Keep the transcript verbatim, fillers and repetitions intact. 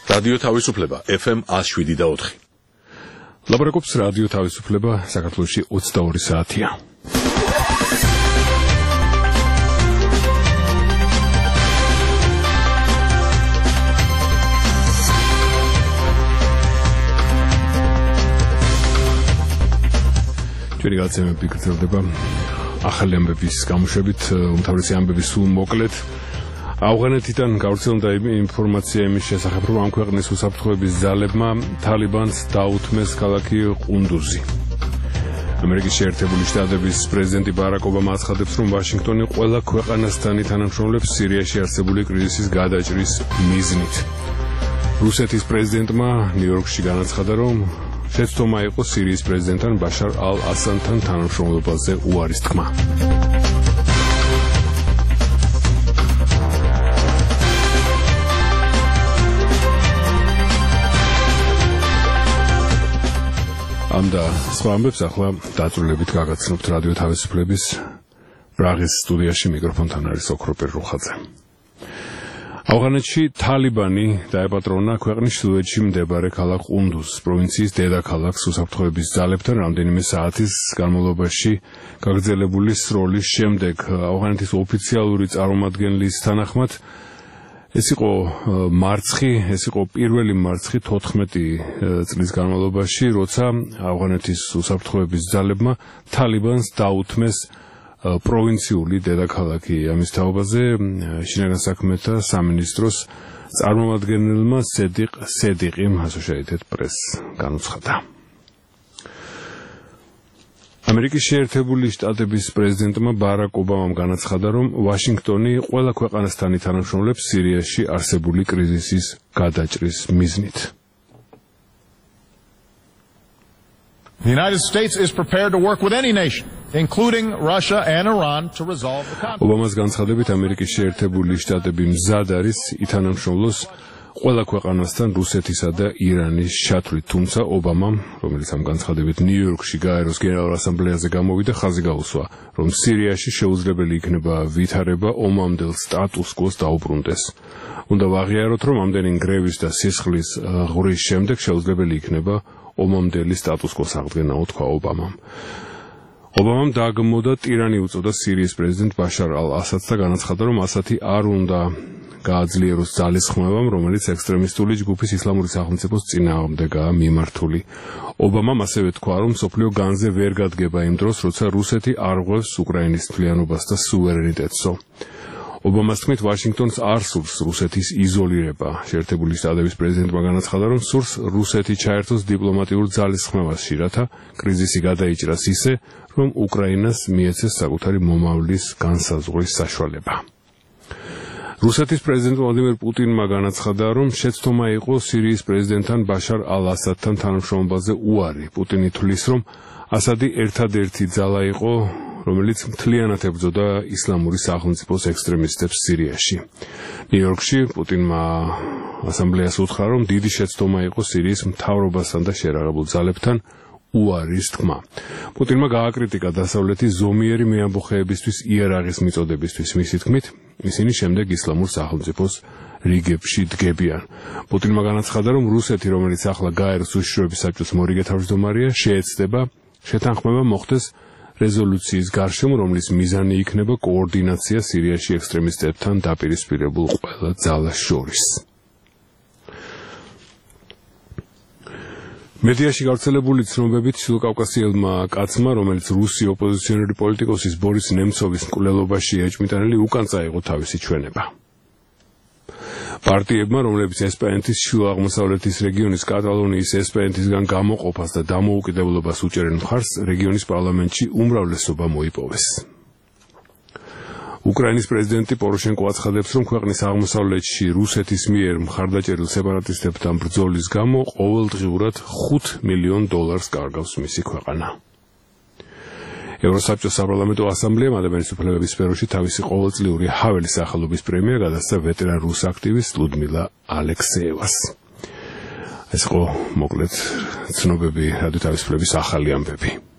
რადიო თავისუფლება ეფ ემ one oh seven და four. ლაპარაკობს რადიო თავისუფლება საქართველოში ოცდაორი საათია. ჩვენი გაცემები გრძელდება ახალი ამბების გამოშვებით, უმთავრესი ამბები სულ მოკლედ. ავღანეთიდან გავრცელდა ინფორმაცია იმის შესახებ, რომ ამ ქვეყნის უსაფრთხოების ძალებმა თალიბანს დაუთმეს ქალაქი ყუნდუზი. ამერიკის შეერთებული შტატების პრეზიდენტი ბარაკ ობამა აცხადებს, რომ ვაშინგტონი ყველა ქვეყანასთან თანამშრომლებს სირიაში არსებული კრიზისის გადაჭრის მიზნით. რუსეთის პრეზიდენტმა ნიუ-იორკში განაცხადა, რომ შეცდომა იყო სირიის პრეზიდენტთან ბაშარ ალ-ასადთან თანამშრომლობაზე უარის თქმა. ამ და სხვა ამბებს ახლა დაწვრილებით გაგაცნობთ რადიო თავისუფლების პრაღის სტუდიაში. მიკროფონთან არის ოქროპერ რუხაძე. ავღანეთში თალიბანი დაეპატრონა ქვეყნის ჩრდილოეთში მდებარე ქალაქ ყუნდუზს, პროვინციის დედაქალაქს უსაფრთხოების ძალებთან რამდენიმე საათის განმავლობაში გაგრძელებული სროლის შემდეგ. ავღანეთის ოფიციალური წარმომადგენლის თანახმად ეს იყო მარცხი, ეს იყო პირველი მარცხი თოთხმეტი წლის განმავლობაში, როცა ავღანეთის უსაფრთხოების ძალებმა თალიბანს დაუთმეს პროვინციული დედაქალაქი. ამის თაობაზე შინაგან საქმეთა სამინისტროს წარმომადგენელმა სედიყ სედიყიმ Associated Press განუცხადა. ამერიკის შეერთებული შტატების პრეზიდენტმა ბარაკ ობამამ განაცხადა, რომ ვაშინგტონი ყველა ქვეყანასთან თანამშრომლებს სირიაში არსებული კრიზისის გადაჭრის მიზნით. The United States is prepared to work with any nation, including Russia and Iran, to resolve the conflict. ობამას განცხადებით ამერიკის შეერთებული შტატები მზად არის ითანამშრომლოს ყველა ქვეყანასთან რუსეთისა და ირანის შათვლით, თუმცა ობამამ, რომელიც ამ განცხადებით ნიუ-იორკში გაეროს გენერალურ ასამბლეაზე გამოვიდა, ხაზი გაუსვა, რომ სირიაში შეუძლებელი იქნება ვითარება ომამდელ სტატუს კვოს დაუბრუნდეს. უნდა ვაღიაროთ, რომ ამდენი ნგრევის და სისხლის ღურის შემდეგ შეუძლებელი იქნება ომამდელი სტატუს კვოს აღდგენა, თქვა ობამამ. ობამამ დააგმოდა ტირანი უწოდა სირიის პრეზიდენტ ბაშარ ალ-ასადს და განაცხადა, რომ ასათი არ უნდა გააძლიეროს ძალისხმევამ, რომელიც ექსტრემისტული ჯგუფის ისლამური სახელმწიფოს წინააღმდეგაა მიმართული. ობამამ ასევე თქვა, რომ მსოფლიო განზე ვერ გადგება იმ დროს, როცა რუსეთი არ ღვევს უკრაინის მთლიანობას და სუვერენიტეტსო. ობამას თქმით, ვაშინგტონს არ სურს რუსეთის იზოლირება. შეერთებული შტატების პრეზიდენტმა განაცხადა, რომ სურს რუსეთი ჩაერთოს დიპლომატიურ ძალისხმევაში, რათა კრიზისი გადაიჭრას ისე, რომ უკრაინას მიეცეს საკუთარი მომავლის განსაზღვრის საშუალება. რუსეთის პრეზიდენტ ვლადიმერ პუტინმა განაცხადა, რომ შეცდომა იყო სირიის პრეზიდენტთან ბაშარ ალ-ასადთან თანამშრომლობაზე უარი. პუტინი თვლის, რომ ასადი ერთადერთი ძალა იყო, რომელიც მთლიანად ებრძოდა ისლამური სახელმწიფოს ექსტრემისტებს სირიაში. ნიუ-იორკში პუტინმა ასამბლეას უთხრა, რომ დიდი შეცდომა იყო სირიის მთავრობასთან და შერაღებულ ძალებთან უარის თქმა. პუტინმა გააკრიტიკა დასავლეთის ზომიერი მეამბოხეებისთვის იარაღის მიწოდებისთვის. მისი თქმით, ისინი შემდეგ ისლამურ სახელმწიფოს რიგებში დგებიან. პუტინმა განაცხადა, რომ რუსეთი, რომელიც ახლა გაეროს უშიშროების საბჭოს მორიგე თავმჯდომარეა, შეეცდება შეთანხმება მოხდეს რეზოლუციის გარშემო, რომლის მიზანი იქნება კოორდინაცია სირიაში ექსტრემისტებთან დაპირისპირებულ ყველა ძალას შორის. მედიაში გავრცელებული ცნობებით ჩრდილოკავკასიელმა კაცმა, რომელიც რუსი ოპოზიციონერი პოლიტიკოსის ბორის ნემცოვის მკვლელობაში ეჭვმიტანილი, უკან წაიღო თავისი ჩვენება. პარტიებმა, რომლებიც ესპანეთის შუა-აღმოსავლეთის რეგიონის კატალონიის ესპანეთისგან გამოყოფას და დამოუკიდებლობას უჭერენ მხარს, რეგიონის პარლამენტში უმრავლესობა მოიპოვეს. უკრაინის პრეზიდენტი პოროშენკო აცხადებს, რომ ქვეყნის აღმოსავლეთში რუსეთის მიერ მხარდაჭერილ სეპარატისტებთან ბრძოლის გამო ყოველდღიურად ხუთ მილიონ დოლარს კარგავს მისი ქვეყანა. ევროსაბჭოს საპარლამენტო ასამბლეამ ადამიანის უფლებების სფეროში თავისი ყოველწლიური ჰაველის სახელობის პრემია გადასცა ვეტერან რუს აქტივისტ ლუდმილა ალექსეევას. ეს იყო მოკლედ ცნობები რადიო თავისუფლების ახალი ამბები.